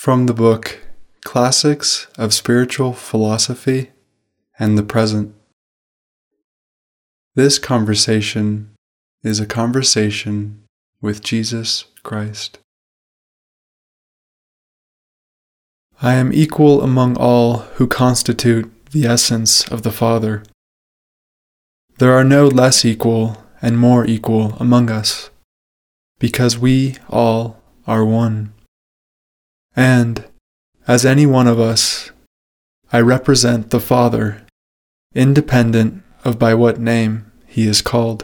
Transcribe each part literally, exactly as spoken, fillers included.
From the book Classics of Spiritual Philosophy and the Present. This conversation is a conversation with Jesus Christ. I am equal among all who constitute the essence of the Father. There are no less equal and more equal among us, because we all are one. And, as any one of us, I represent the Father, independent of by what name he is called.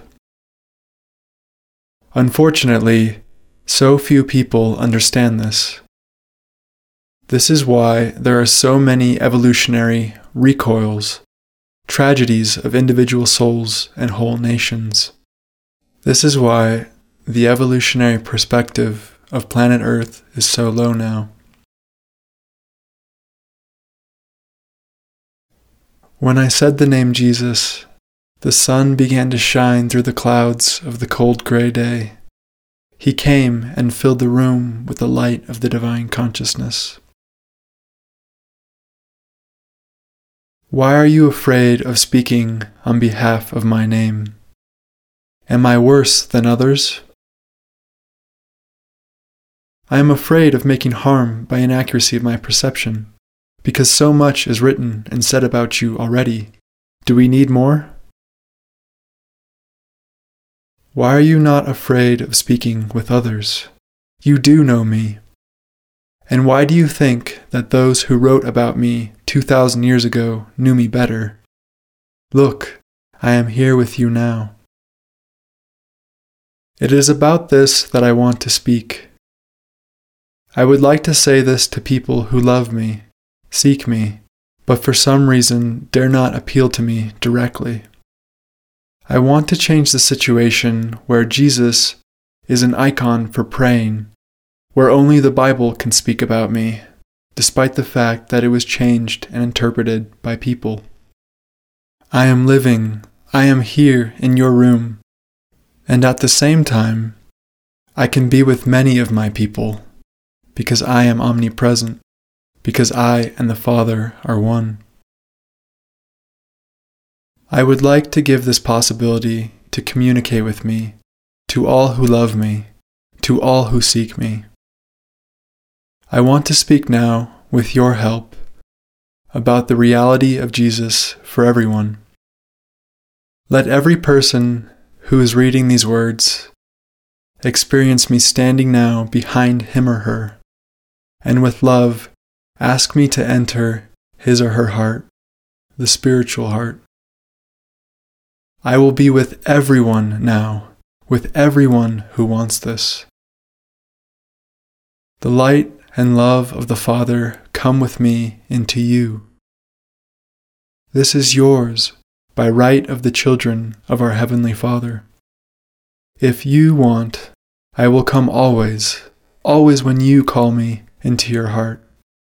Unfortunately, so few people understand this. This is why there are so many evolutionary recoils, tragedies of individual souls and whole nations. This is why the evolutionary perspective of planet Earth is so low now. When I said the name Jesus, the sun began to shine through the clouds of the cold gray day. He came and filled the room with the light of the divine consciousness. Why are you afraid of speaking on behalf of my name? Am I worse than others? I am afraid of making harm by inaccuracy of my perception, because so much is written and said about you already. Do we need more? Why are you not afraid of speaking with others? You do know me. And why do you think that those who wrote about me two thousand years ago knew me better? Look, I am here with you now. It is about this that I want to speak. I would like to say this to people who love me, seek me, but for some reason dare not appeal to me directly. I want to change the situation where Jesus is an icon for praying, where only the Bible can speak about me, despite the fact that it was changed and interpreted by people. I am living, I am here in your room, and at the same time, I can be with many of my people, because I am omnipresent, because I and the Father are one. I would like to give this possibility to communicate with me, to all who love me, to all who seek me. I want to speak now, with your help, about the reality of Jesus for everyone. Let every person who is reading these words experience me standing now behind him or her, and with love ask me to enter his or her heart, the spiritual heart. I will be with everyone now, with everyone who wants this. The light and love of the Father come with me into you. This is yours by right of the children of our Heavenly Father. If you want, I will come always, always when you call me into your heart.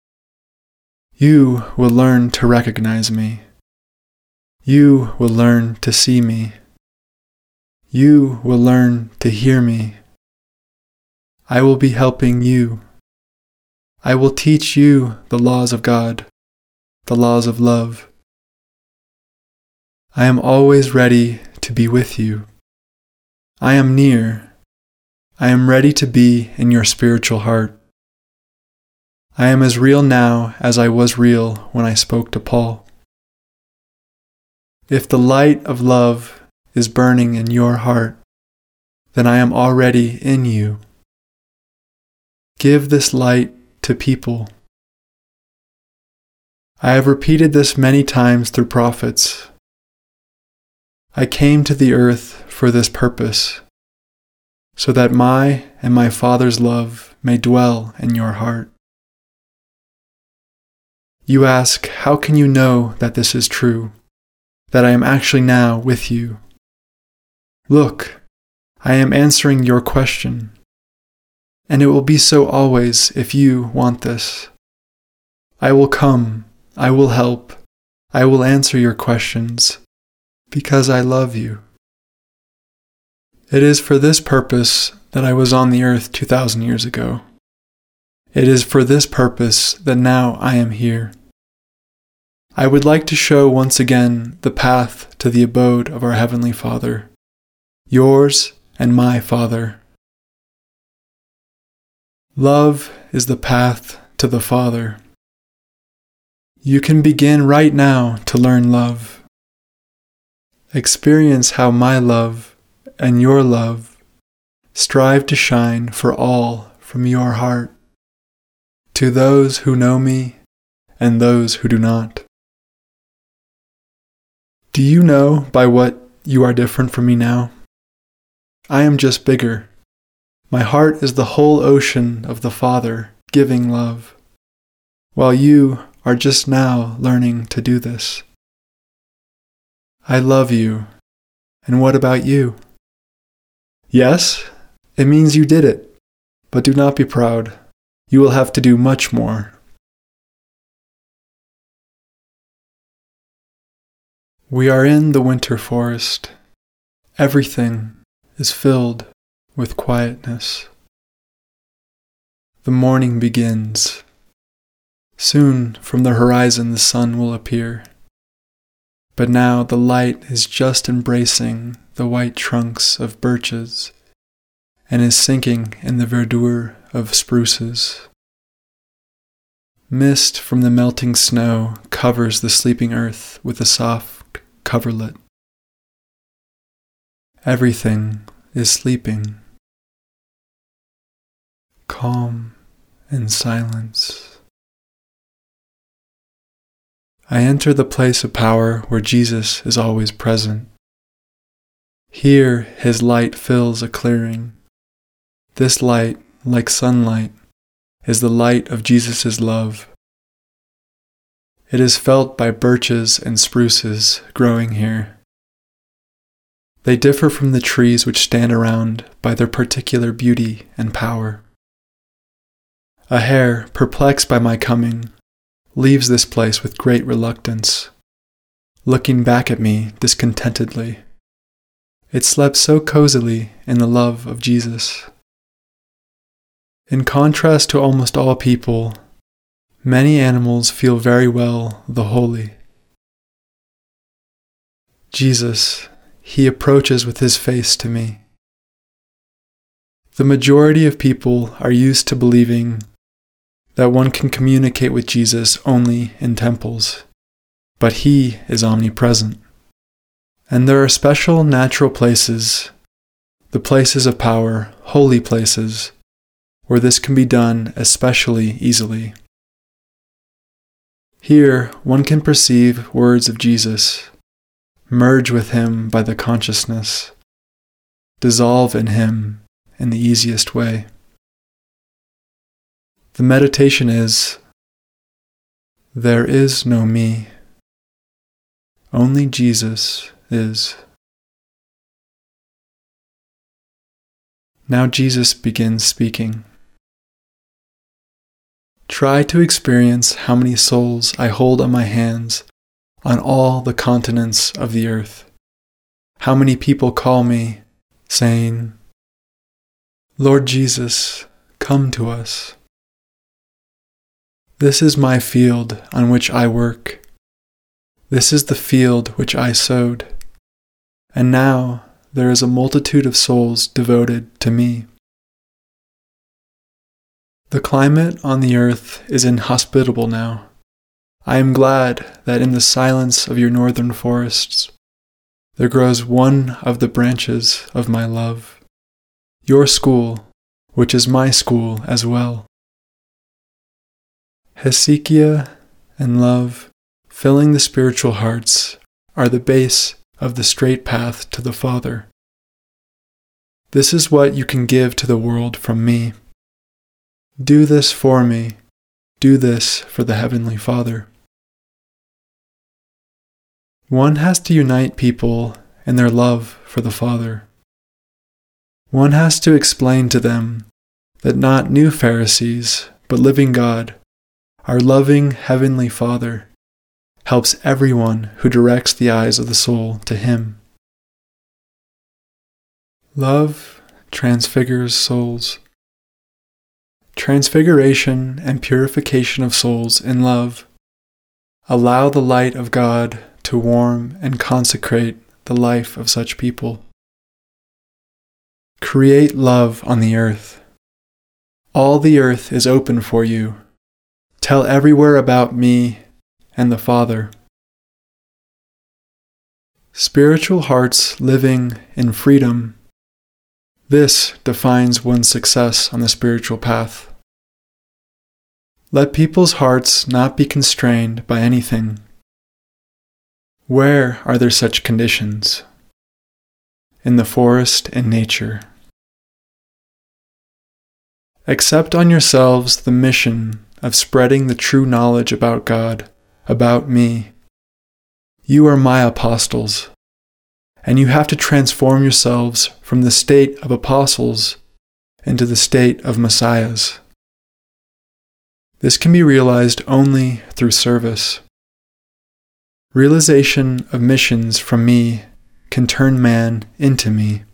You will learn to recognize me. You will learn to see me. You will learn to hear me. I will be helping you. I will teach you the laws of God, the laws of love. I am always ready to be with you. I am near. I am ready to be in your spiritual heart. I am as real now as I was real when I spoke to Paul. If the light of love is burning in your heart, then I am already in you. Give this light to people. I have repeated this many times through prophets. I came to the earth for this purpose, so that my and my Father's love may dwell in your heart. You ask, how can you know that this is true, that I am actually now with you? Look, I am answering your question, and it will be so always if you want this. I will come, I will help, I will answer your questions, because I love you. It is for this purpose that I was on the earth two thousand years ago. It is for this purpose that now I am here. I would like to show once again the path to the abode of our Heavenly Father, yours and my Father. Love is the path to the Father. You can begin right now to learn love. Experience how my love and your love strive to shine for all from your heart, to those who know me and those who do not. Do you know by what you are different from me now? I am just bigger. My heart is the whole ocean of the Father giving love, while you are just now learning to do this. I love you, and what about you? Yes, it means you did it, but do not be proud. You will have to do much more. We are in the winter forest. Everything is filled with quietness. The morning begins. Soon from the horizon the sun will appear. But now the light is just embracing the white trunks of birches and is sinking in the verdure of spruces. Mist from the melting snow covers the sleeping earth with a soft coverlet. Everything is sleeping, calm and silence. I enter the place of power where Jesus is always present. Here his light fills a clearing. This light, like sunlight, is the light of Jesus' love. It is felt by birches and spruces growing here. They differ from the trees which stand around by their particular beauty and power. A hare, perplexed by my coming, leaves this place with great reluctance, looking back at me discontentedly. It slept so cozily in the love of Jesus. In contrast to almost all people, many animals feel very well the holy. Jesus, he approaches with his face to me. The majority of people are used to believing that one can communicate with Jesus only in temples, but he is omnipresent. And there are special natural places, the places of power, holy places, where this can be done especially easily. Here, one can perceive words of Jesus, merge with him by the consciousness, dissolve in him in the easiest way. The meditation is, there is no me, only Jesus is. Now Jesus begins speaking. Try to experience how many souls I hold on my hands on all the continents of the earth. How many people call me, saying, Lord Jesus, come to us. This is my field on which I work. This is the field which I sowed. And now there is a multitude of souls devoted to me. The climate on the earth is inhospitable now. I am glad that in the silence of your northern forests there grows one of the branches of my love, your school, which is my school as well. Hesychia and love, filling the spiritual hearts, are the base of the straight path to the Father. This is what you can give to the world from me. Do this for me. Do this for the Heavenly Father. One has to unite people in their love for the Father. One has to explain to them that not new Pharisees, but living God, our loving Heavenly Father, helps everyone who directs the eyes of the soul to Him. Love transfigures souls. transfiguration and purification of souls in love. Allow the light of God to warm and consecrate the life of such people. Create love on the earth. All the earth is open for you. Tell everywhere about me and the Father. Spiritual hearts living in freedom. This defines one's success on the spiritual path. Let people's hearts not be constrained by anything. Where are there such conditions? In the forest and nature. Accept on yourselves the mission of spreading the true knowledge about God, about me. You are my apostles, and you have to transform yourselves from the state of apostles into the state of messiahs. This can be realized only through service. Realization of missions from me can turn man into me.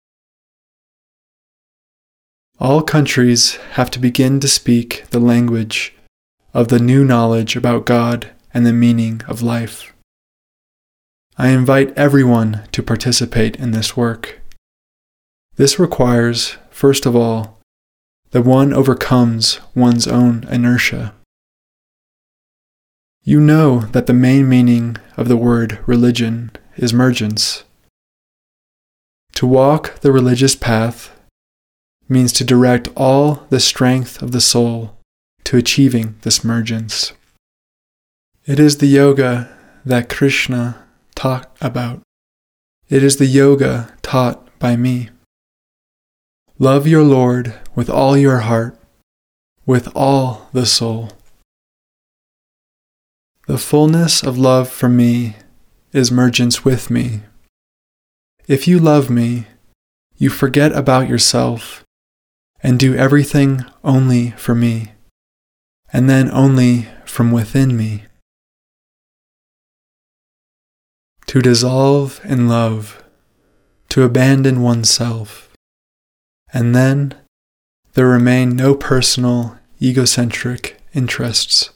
All countries have to begin to speak the language of the new knowledge about God and the meaning of life. I invite everyone to participate in this work. This requires, first of all, that one overcomes one's own inertia. You know that the main meaning of the word religion is mergence. To walk the religious path means to direct all the strength of the soul to achieving this mergence. It is the yoga that Krishna taught about. It is the yoga taught by me. Love your Lord with all your heart, with all the soul. The fullness of love for me is mergence with me. If you love me, you forget about yourself and do everything only for me, and then only from within me. To dissolve in love, to abandon oneself, and then there remain no personal, egocentric interests.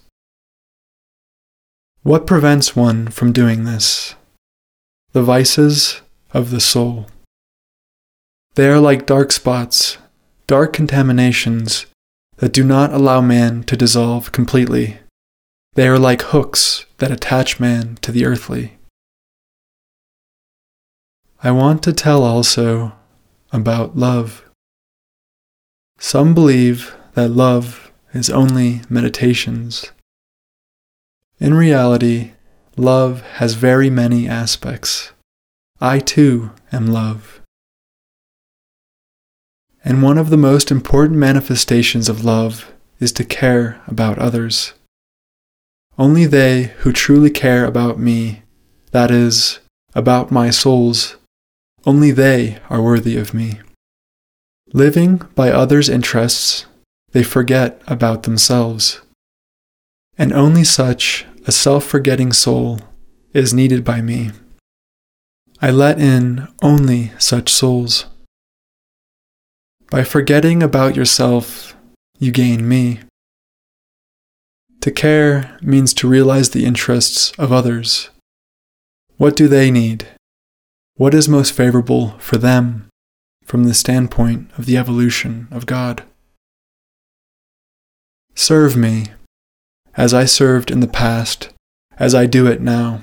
What prevents one from doing this? The vices of the soul. They are like dark spots, dark contaminations that do not allow man to dissolve completely. They are like hooks that attach man to the earthly. I want to tell also about love. Some believe that love is only meditations. In reality, love has very many aspects. I too am love. And one of the most important manifestations of love is to care about others. Only they who truly care about me, that is, about my souls, only they are worthy of me. Living by others' interests, they forget about themselves. And only such a self-forgetting soul is needed by me. I let in only such souls. By forgetting about yourself, you gain me. To care means to realize the interests of others. What do they need? What is most favorable for them from the standpoint of the evolution of God? Serve me, as I served in the past, as I do it now.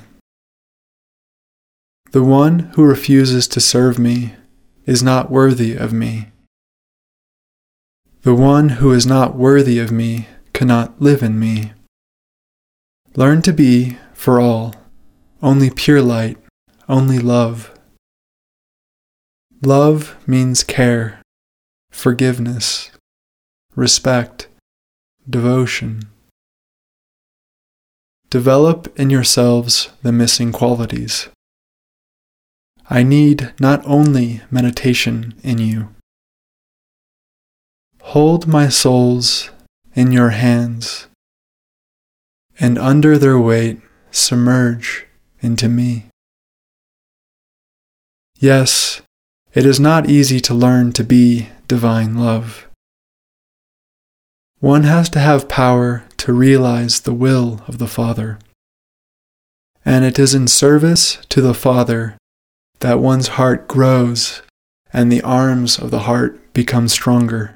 The one who refuses to serve me is not worthy of me. The one who is not worthy of me cannot live in me. Learn to be, for all, only pure light, only love. Love means care, forgiveness, respect, devotion. Develop in yourselves the missing qualities. I need not only meditation in you. Hold my souls in your hands, and under their weight submerge into me. Yes, it is not easy to learn to be divine love. One has to have power to realize the will of the Father. And it is in service to the Father that one's heart grows and the arms of the heart become stronger.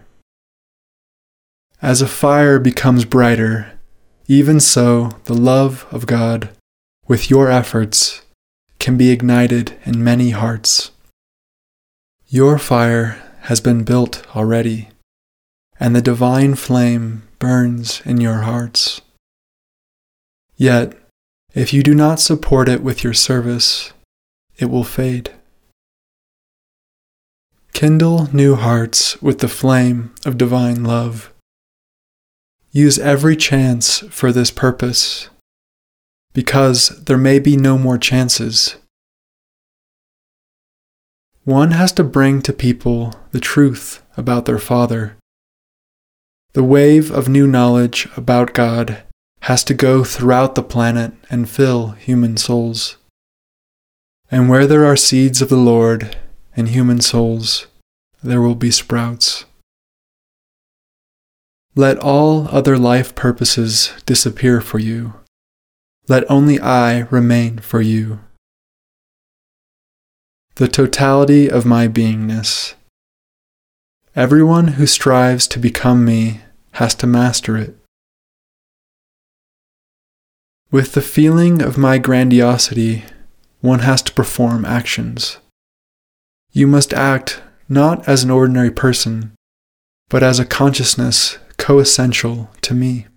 As a fire becomes brighter, even so the love of God, with your efforts, can be ignited in many hearts. Your fire has been built already, and the divine flame burns in your hearts. Yet, if you do not support it with your service, it will fade. Kindle new hearts with the flame of divine love. Use every chance for this purpose, because there may be no more chances. One has to bring to people the truth about their Father. The wave of new knowledge about God has to go throughout the planet and fill human souls. And where there are seeds of the Lord in human souls, there will be sprouts. Let all other life purposes disappear for you. Let only I remain for you. The totality of my beingness. Everyone who strives to become me has to master it. With the feeling of my grandiosity, one has to perform actions. You must act not as an ordinary person, but as a consciousness coessential to me.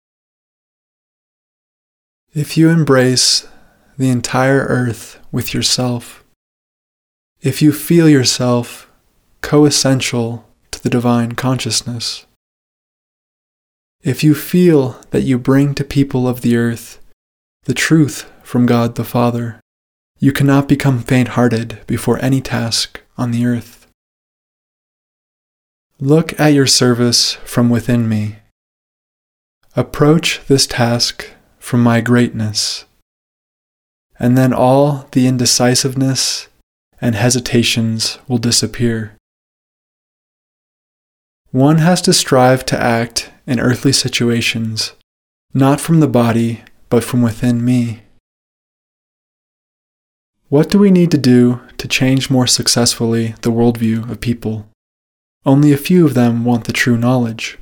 If you embrace the entire earth with yourself, if you feel yourself coessential to the divine consciousness, if you feel that you bring to people of the earth the truth from God the Father, you cannot become faint-hearted before any task on the earth. Look at your service from within me. Approach this task from my greatness, and then all the indecisiveness and hesitations will disappear. One has to strive to act in earthly situations, not from the body, but from within me. What do we need to do to change more successfully the worldview of people? Only a few of them want the true knowledge.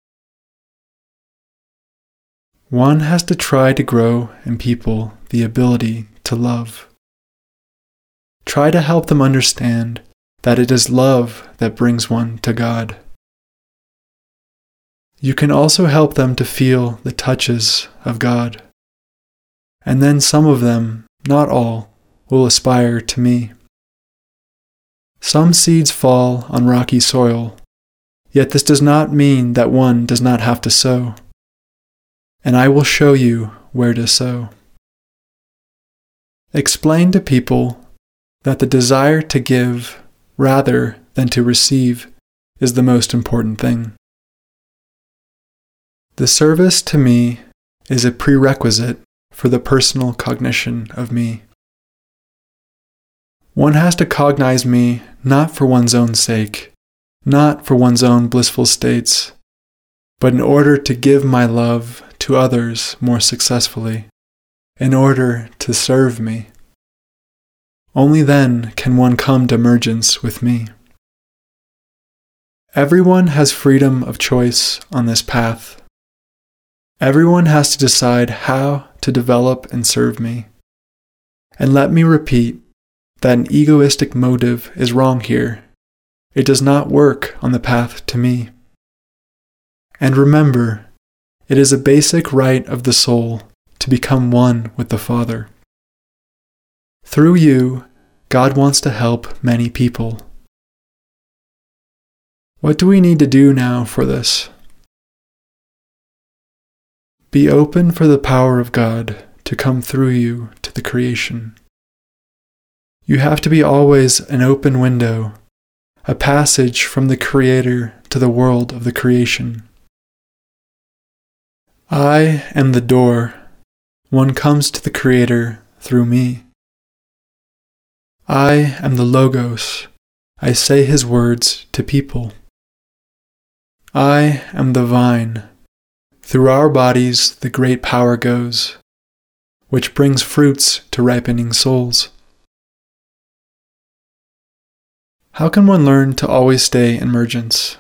One has to try to grow in people the ability to love. Try to help them understand that it is love that brings one to God. You can also help them to feel the touches of God. And then some of them, not all, will aspire to me. Some seeds fall on rocky soil, yet this does not mean that one does not have to sow. And I will show you where to sow. Explain to people that the desire to give rather than to receive is the most important thing. The service to me is a prerequisite for the personal cognition of me. One has to cognize me not for one's own sake, not for one's own blissful states, but in order to give my love to others more successfully, in order to serve me. Only then can one come to emergence with me. Everyone has freedom of choice on this path. Everyone has to decide how to develop and serve me. And let me repeat that an egoistic motive is wrong here. It does not work on the path to me. And remember, it is a basic right of the soul to become one with the Father. Through you, God wants to help many people. What do we need to do now for this? Be open for the power of God to come through you to the creation. You have to be always an open window, a passage from the Creator to the world of the creation. I am the door. One comes to the Creator through me. I am the Logos. I say His words to people. I am the vine. Through our bodies the great power goes, which brings fruits to ripening souls. How can one learn to always stay in emergence?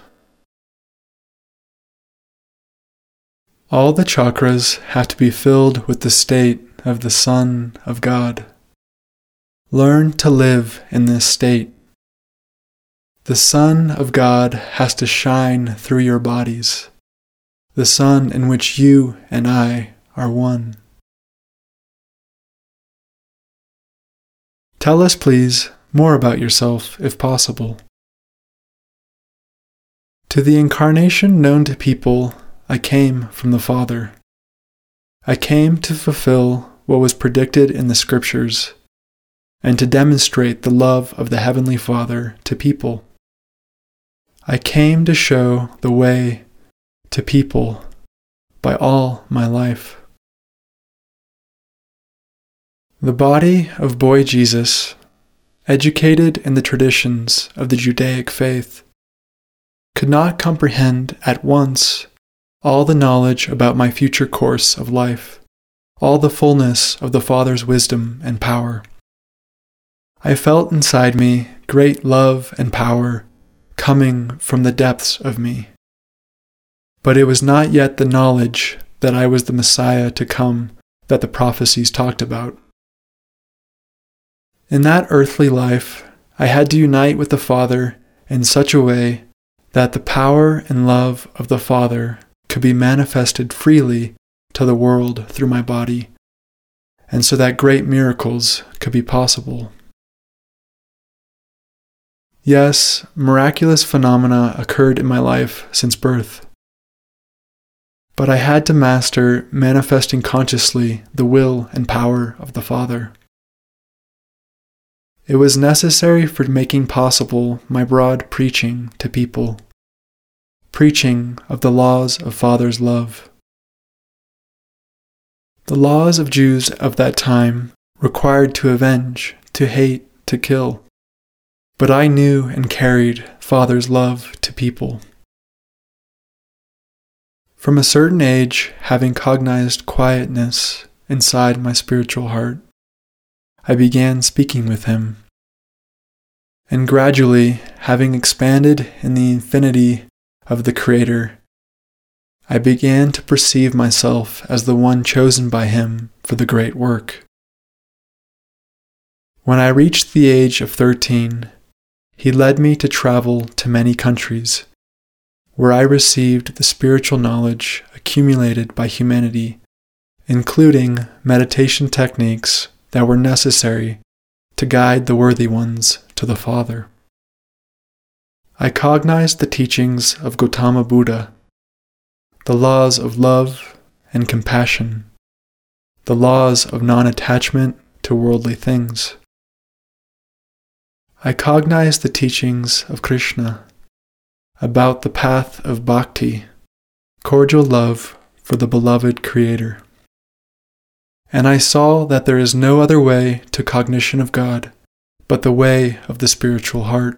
All the chakras have to be filled with the state of the Son of God. Learn to live in this state. The Son of God has to shine through your bodies, the sun in which you and I are one. Tell us, please, more about yourself, if possible. To the incarnation known to people, I came from the Father. I came to fulfill what was predicted in the Scriptures, and to demonstrate the love of the Heavenly Father to people. I came to show the way to people by all my life. The body of boy Jesus, educated in the traditions of the Judaic faith, could not comprehend at once all the knowledge about my future course of life, all the fullness of the Father's wisdom and power. I felt inside me great love and power coming from the depths of me. But it was not yet the knowledge that I was the Messiah to come that the prophecies talked about. In that earthly life, I had to unite with the Father in such a way that the power and love of the Father could be manifested freely to the world through my body, and so that great miracles could be possible. Yes, miraculous phenomena occurred in my life since birth. But I had to master manifesting consciously the will and power of the Father. It was necessary for making possible my broad preaching to people, preaching of the laws of Father's love. The laws of Jews of that time required to avenge, to hate, to kill. But I knew and carried Father's love to people. From a certain age, having cognized quietness inside my spiritual heart, I began speaking with Him. And gradually, having expanded in the infinity of the Creator, I began to perceive myself as the one chosen by Him for the great work. When I reached the age of thirteen, He led me to travel to many countries, where I received the spiritual knowledge accumulated by humanity, including meditation techniques that were necessary to guide the worthy ones to the Father. I cognized the teachings of Gautama Buddha, the laws of love and compassion, the laws of non-attachment to worldly things. I cognized the teachings of Krishna about the path of bhakti, cordial love for the beloved Creator. And I saw that there is no other way to cognition of God but the way of the spiritual heart.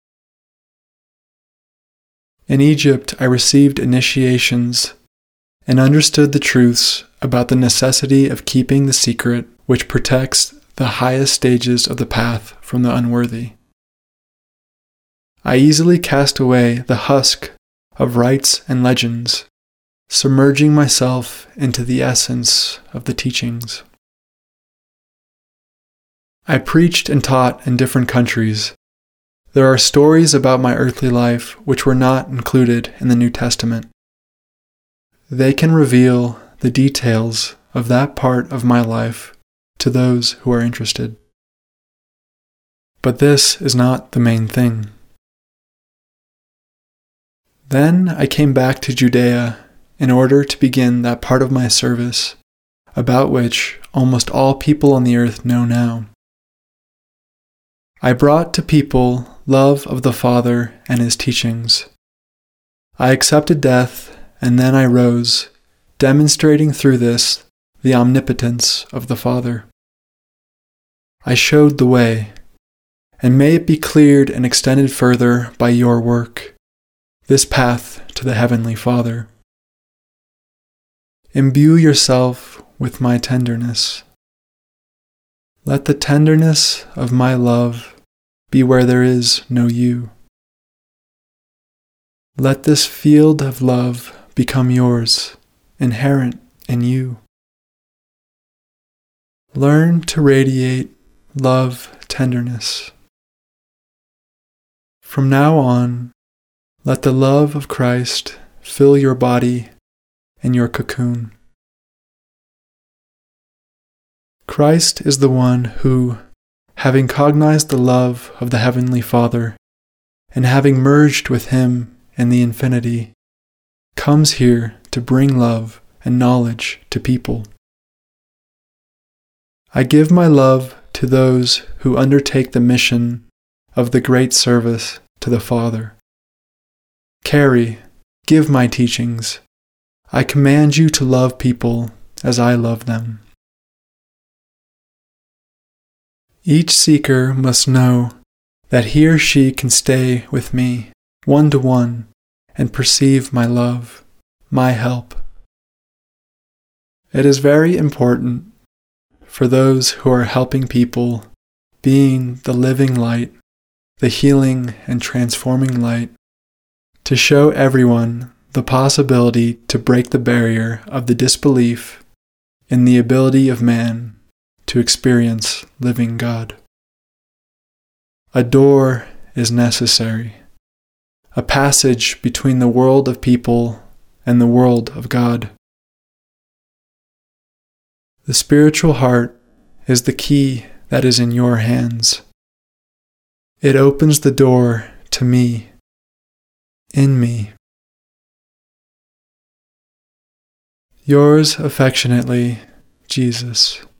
In Egypt, I received initiations and understood the truths about the necessity of keeping the secret which protects the highest stages of the path from the unworthy. I easily cast away the husk of rites and legends, submerging myself into the essence of the teachings. I preached and taught in different countries. There are stories about my earthly life which were not included in the New Testament. They can reveal the details of that part of my life to those who are interested. But this is not the main thing. Then I came back to Judea in order to begin that part of my service about which almost all people on the earth know now. I brought to people love of the Father and His teachings. I accepted death, and then I rose, demonstrating through this the omnipotence of the Father. I showed the way, and may it be cleared and extended further by your work, this path to the Heavenly Father. Imbue yourself with my tenderness. Let the tenderness of my love be where there is no you. Let this field of love become yours, inherent in you. Learn to radiate love, tenderness. From now on, let the love of Christ fill your body and your cocoon. Christ is the one who, having cognized the love of the Heavenly Father, and having merged with Him in the infinity, comes here to bring love and knowledge to people. I give my love to those who undertake the mission of the great service to the Father. Carry, give my teachings. I command you to love people as I love them. Each seeker must know that he or she can stay with me, one to one, and perceive my love, my help. It is very important for those who are helping people, being the living light, the healing and transforming light, to show everyone the possibility to break the barrier of the disbelief in the ability of man to experience living God. A door is necessary, a passage between the world of people and the world of God. The spiritual heart is the key that is in your hands. It opens the door to me, in me. Yours affectionately, Jesus.